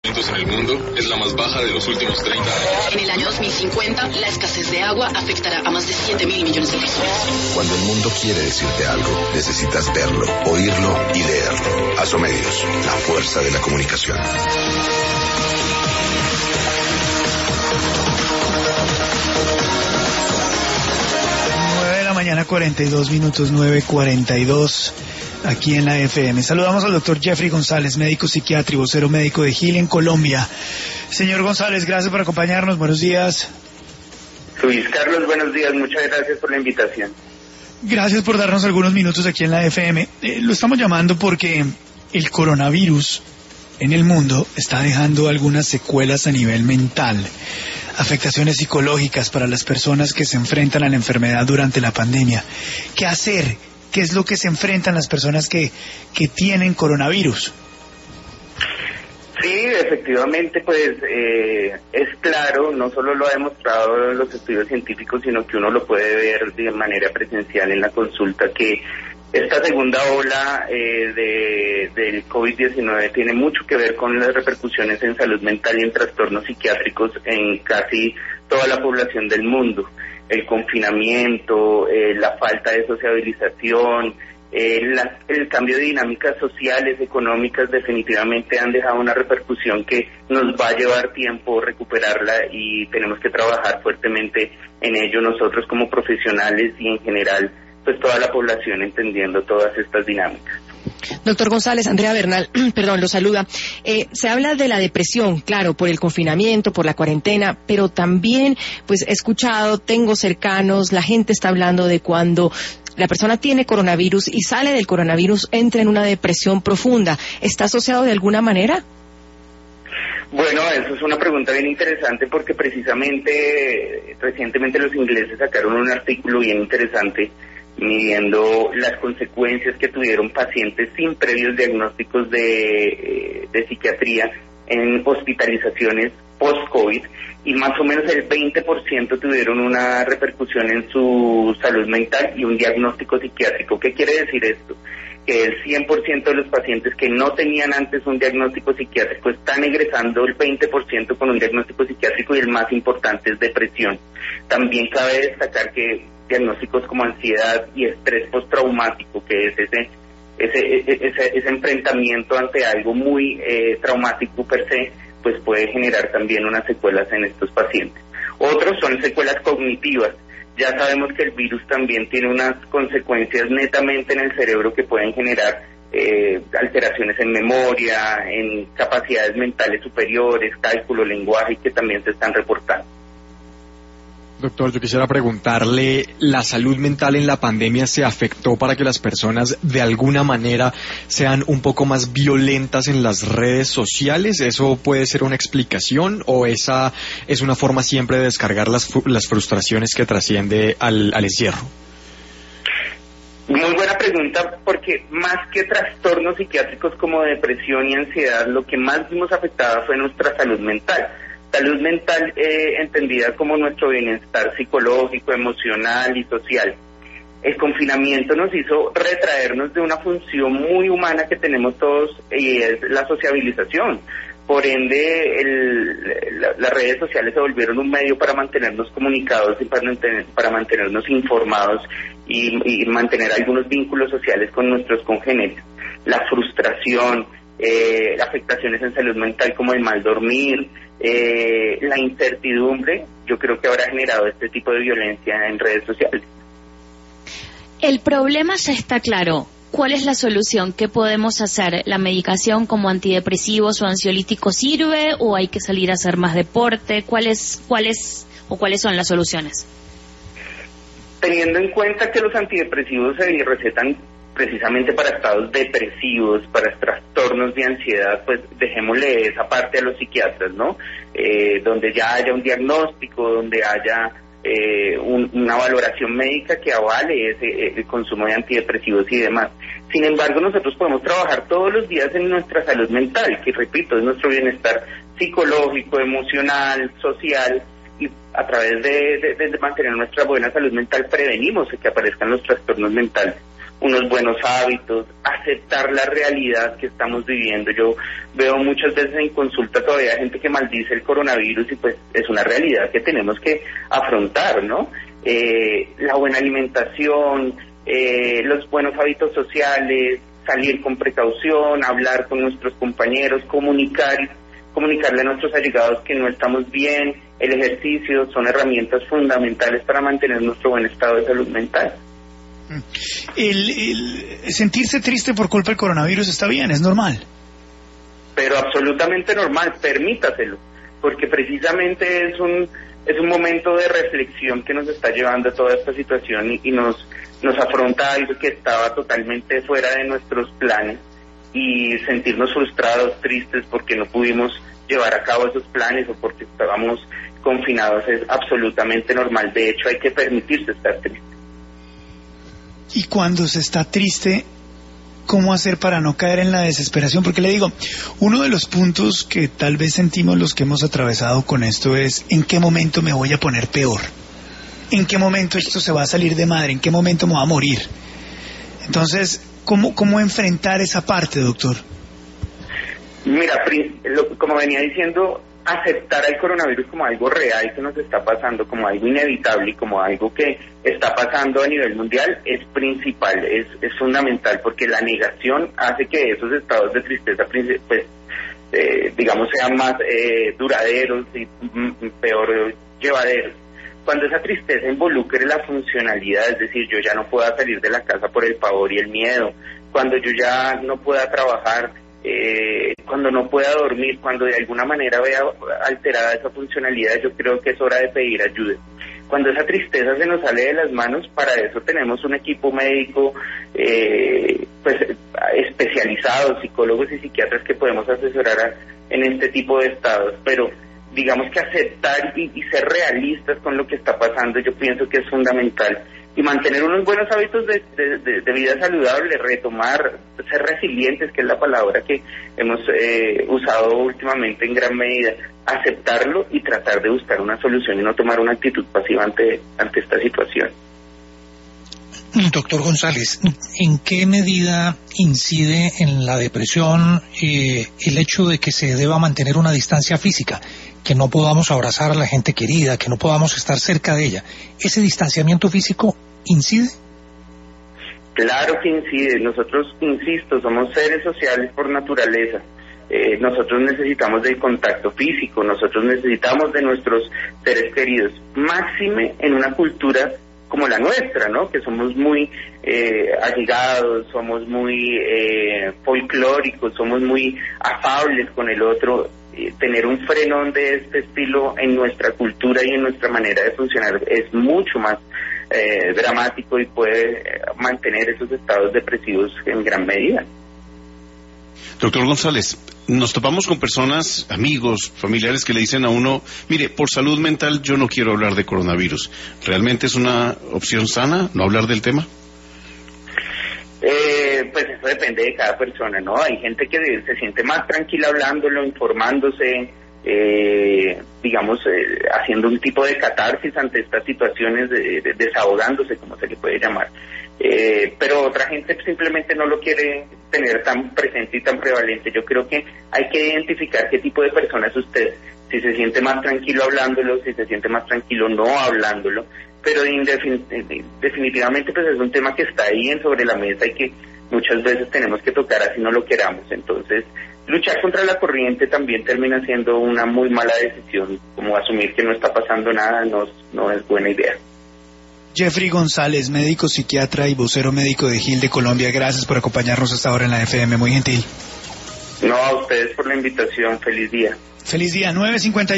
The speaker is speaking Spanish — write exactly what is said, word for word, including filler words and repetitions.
en el mundo es la más baja de los últimos treinta años. En el año dos mil cincuenta, la escasez de agua afectará a más de siete mil millones de personas. Cuando el mundo quiere decirte algo, necesitas verlo, oírlo y leerlo. Asomedios, la fuerza de la comunicación. nueve de la mañana, cuarenta y dos minutos, nueve cuarenta y dos. Aquí en la F M. Saludamos al doctor Jeffrey González, médico psiquiatra y vocero médico de Healing Colombia. Señor González, gracias por acompañarnos. Buenos días. Luis Carlos, buenos días. Muchas gracias por la invitación. Gracias por darnos algunos minutos aquí en la F M. Eh, lo estamos llamando porque el coronavirus en el mundo está dejando algunas secuelas a nivel mental, afectaciones psicológicas para las personas que se enfrentan a la enfermedad durante la pandemia. ¿Qué hacer? ¿Qué es lo que se enfrentan las personas que, que tienen coronavirus? Sí, efectivamente, pues eh, es claro, no solo lo ha demostrado los estudios científicos, sino que uno lo puede ver de manera presencial en la consulta, que esta segunda ola eh, de, del COVID diecinueve tiene mucho que ver con las repercusiones en salud mental y en trastornos psiquiátricos en casi toda la población del mundo. El confinamiento, eh, la falta de sociabilización, eh, la, el cambio de dinámicas sociales, económicas, definitivamente han dejado una repercusión que nos va a llevar tiempo recuperarla y tenemos que trabajar fuertemente en ello nosotros como profesionales y en general pues toda la población entendiendo todas estas dinámicas. Doctor González, Andrea Bernal, perdón, lo saluda. Eh, se habla de la depresión, claro, por el confinamiento, por la cuarentena, pero también, pues he escuchado, tengo cercanos, la gente está hablando de cuando la persona tiene coronavirus y sale del coronavirus, entra en una depresión profunda. ¿Está asociado de alguna manera? Bueno, eso es una pregunta bien interesante porque precisamente recientemente los ingleses sacaron un artículo bien interesante midiendo las consecuencias que tuvieron pacientes sin previos diagnósticos de, de psiquiatría en hospitalizaciones post-COVID y más o menos el veinte por ciento tuvieron una repercusión en su salud mental y un diagnóstico psiquiátrico. ¿Qué quiere decir esto? Que el cien por ciento de los pacientes que no tenían antes un diagnóstico psiquiátrico están egresando el veinte por ciento con un diagnóstico psiquiátrico y el más importante es depresión. También cabe destacar que diagnósticos como ansiedad y estrés postraumático, que es ese ese, ese, ese enfrentamiento ante algo muy eh, traumático per se, pues puede generar también unas secuelas en estos pacientes. Otros son secuelas cognitivas. Ya sabemos que el virus también tiene unas consecuencias netamente en el cerebro que pueden generar eh, alteraciones en memoria, en capacidades mentales superiores, cálculo, lenguaje, que también se están reportando. Doctor, yo quisiera preguntarle, ¿la salud mental en la pandemia se afectó para que las personas de alguna manera sean un poco más violentas en las redes sociales? ¿Eso puede ser una explicación o esa es una forma siempre de descargar las, las frustraciones que trasciende al, al encierro? Muy buena pregunta, porque más que trastornos psiquiátricos como depresión y ansiedad, lo que más vimos afectada fue nuestra salud mental. Salud mental eh, entendida como nuestro bienestar psicológico, emocional y social. El confinamiento nos hizo retraernos de una función muy humana que tenemos todos y es la sociabilización. Por ende, el, la, las redes sociales se volvieron un medio para mantenernos comunicados y para, mantener, para mantenernos informados y, y mantener algunos vínculos sociales con nuestros congéneres. La frustración, eh, afectaciones en salud mental como el mal dormir, eh, la incertidumbre, yo creo que habrá generado este tipo de violencia en redes sociales. El problema ya está claro. ¿Cuál es la solución? ¿Qué podemos hacer? ¿La medicación como antidepresivos o ansiolíticos sirve o hay que salir a hacer más deporte? ¿Cuáles, cuáles o cuáles son las soluciones? Teniendo en cuenta que los antidepresivos se recetan precisamente para estados depresivos, para trastornos de ansiedad, pues dejémosle esa parte a los psiquiatras, ¿no? Eh, donde ya haya un diagnóstico, donde haya eh, un, una valoración médica que avale ese, el consumo de antidepresivos y demás. Sin embargo, nosotros podemos trabajar todos los días en nuestra salud mental, que repito, es nuestro bienestar psicológico, emocional, social, y a través de, de, de mantener nuestra buena salud mental prevenimos que aparezcan los trastornos mentales. unos buenos hábitos, aceptar la realidad que estamos viviendo. Yo veo muchas veces en consulta todavía gente que maldice el coronavirus y pues es una realidad que tenemos que afrontar, ¿no? Eh, la buena alimentación, eh, los buenos hábitos sociales, salir con precaución, hablar con nuestros compañeros, comunicar, comunicarle a nuestros allegados que no estamos bien, el ejercicio son herramientas fundamentales para mantener nuestro buen estado de salud mental. El, el sentirse triste por culpa del coronavirus está bien, es normal. Pero absolutamente normal, permítaselo, porque precisamente es un es un momento de reflexión que nos está llevando a toda esta situación y, y nos nos afronta algo que estaba totalmente fuera de nuestros planes, y sentirnos frustrados, tristes porque no pudimos llevar a cabo esos planes o porque estábamos confinados es absolutamente normal. De hecho, hay que permitirse estar triste. Y cuando se está triste, ¿cómo hacer para no caer en la desesperación? Porque le digo, uno de los puntos que tal vez sentimos los que hemos atravesado con esto es ¿en qué momento me voy a poner peor? ¿En qué momento esto se va a salir de madre? ¿En qué momento me va a morir? Entonces, ¿cómo, cómo enfrentar esa parte, doctor? Mira, como venía diciendo, aceptar al coronavirus como algo real que nos está pasando, como algo inevitable y como algo que está pasando a nivel mundial es principal, es, es fundamental, porque la negación hace que esos estados de tristeza, pues, eh, digamos, sean más eh, duraderos y mm, peor llevaderos. Cuando esa tristeza involucre la funcionalidad, es decir, yo ya no pueda salir de la casa por el pavor y el miedo, cuando yo ya no pueda trabajar, Eh, cuando no pueda dormir, cuando de alguna manera vea alterada esa funcionalidad, yo creo que es hora de pedir ayuda. Cuando esa tristeza se nos sale de las manos, para eso tenemos un equipo médico eh, pues especializado, psicólogos y psiquiatras que podemos asesorar a, en este tipo de estados, pero digamos que aceptar y, y ser realistas con lo que está pasando, yo pienso que es fundamental. Y mantener unos buenos hábitos de, de, de, de vida saludable, retomar, ser resilientes, que es la palabra que hemos eh, usado últimamente en gran medida, aceptarlo y tratar de buscar una solución y no tomar una actitud pasiva ante, ante esta situación. Doctor González, ¿en qué medida incide en la depresión eh, el hecho de que se deba mantener una distancia física? Que no podamos abrazar a la gente querida, que no podamos estar cerca de ella. ¿Ese distanciamiento físico incide? Claro que incide. Nosotros, insisto, somos seres sociales por naturaleza. Eh, nosotros necesitamos del contacto físico, nosotros necesitamos de nuestros seres queridos, máxime en una cultura como la nuestra, ¿no? Que somos muy eh, allegados, somos muy eh, folclóricos, somos muy afables con el otro. Eh, tener un frenón de este estilo en nuestra cultura y en nuestra manera de funcionar es mucho más eh, dramático y puede eh, mantener esos estados depresivos en gran medida. Doctor González, nos topamos con personas, amigos, familiares que le dicen a uno, mire, por salud mental yo no quiero hablar de coronavirus. ¿Realmente es una opción sana no hablar del tema? Eh, pues eso depende de cada persona, ¿no? Hay gente que se siente más tranquila hablándolo, informándose, eh, digamos, eh, haciendo un tipo de catarsis ante estas situaciones, de, de, desahogándose, como se le puede llamar. Eh, pero otra gente simplemente no lo quiere tener tan presente y tan prevalente. Yo creo que hay que identificar qué tipo de persona es usted, si se siente más tranquilo hablándolo, si se siente más tranquilo no hablándolo, pero indefin- definitivamente pues es un tema que está ahí en sobre la mesa y que muchas veces tenemos que tocar así no lo queramos. Entonces, luchar contra la corriente también termina siendo una muy mala decisión, como asumir que no está pasando nada no, no es buena idea. Jeffrey González, médico psiquiatra y vocero médico de G I L de Colombia, gracias por acompañarnos hasta ahora en la F M, muy gentil. No, a ustedes por la invitación, feliz día. Feliz día, nueve cincuenta.